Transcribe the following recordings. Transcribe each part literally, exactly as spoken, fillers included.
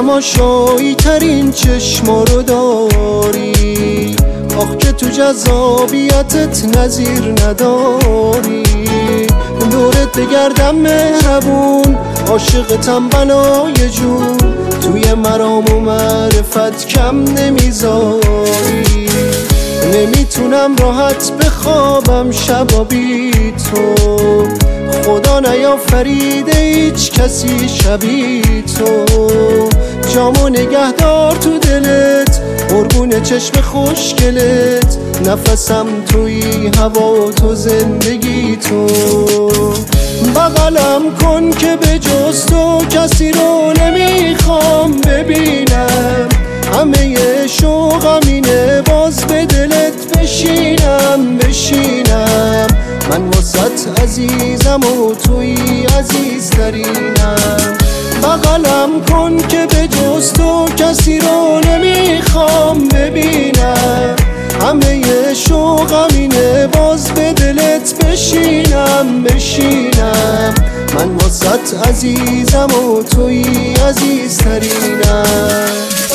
تماشایی ترین چشما رو داری، آخ که تو جذابیتت نظیر نداری. دورت بگردم مهربون، عاشقتم بنای جون، توی مرام و معرفت کم نمیذاری. نمیتونم راحت بخوابم شبا بی تو، خدا نیافریده هیچ کسی شبی تو. جامو نگهدار تو دلت، قربون چشم خوشگلت، نفسم توی هوا تو زندگی تو. بغلم کن که به جز تو کسی رو نمیخوام ببینم، همه شوقم اینه باز به دلت بشینم بشینم. من واسط عزیزم و توی عزیزترینم. بغلم کن که به جز تو کسی رو نمیخوام ببینم، همه شوقم اینه باز به دلت بشینم بشینم. من واسط عزیزم و توی عزیزترینم.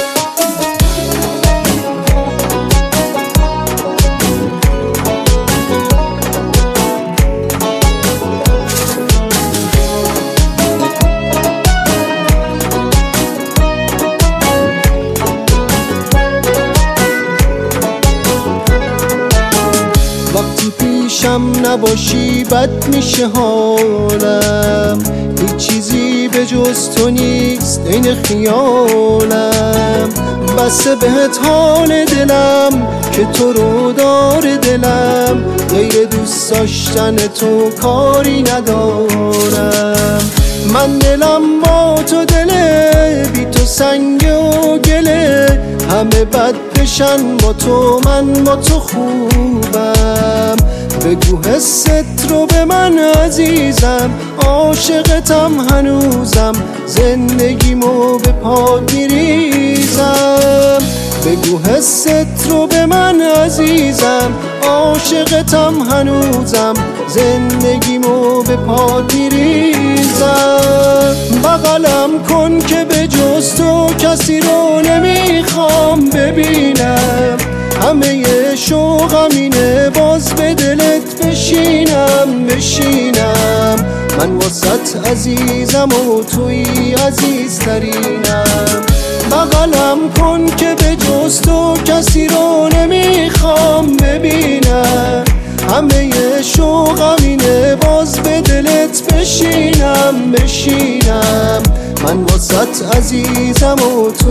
وقتی پیشم نباشی بد میشه حالم، هیچ چیزی به جز تو نیست این خیالم. بسه بهت حال دلم که تو رو داره دلم، غیر دوست داشتن تو کاری ندارم. من دلم با تو دله، بی تو سنگ و گله، همه بد بشن با تو من با تو خوبم. بگو حست رو به من عزیزم، عاشقتم هنوزم، زندگیمو به پات میریزم. بگو حست رو به من عزیزم، عاشقتم هنوزم، زندگیمو به پات میریزم. بغلم کن که به جز تو کسی رو نمیخوام ببینم، همه شوقم اینه باز به دلت بشینم بشینم. من واسط عزیزم و توی عزیزترینم. بغلم کن که به جز تو کسی رو نمیخوام ببینم، همه شوقم اینه باز به دلت بشینم بشینم. من واسط عزیزم و